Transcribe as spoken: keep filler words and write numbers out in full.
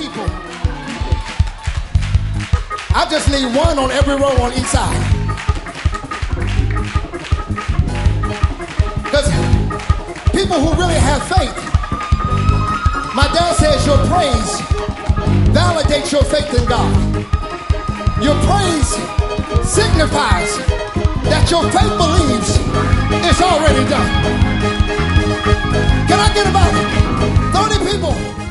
people. I just need one on every row on each side. Because people who really have faith, my dad says your praise validates your faith in God. Your praise signifies that your faith believes it's already done. Can I get about thirty people?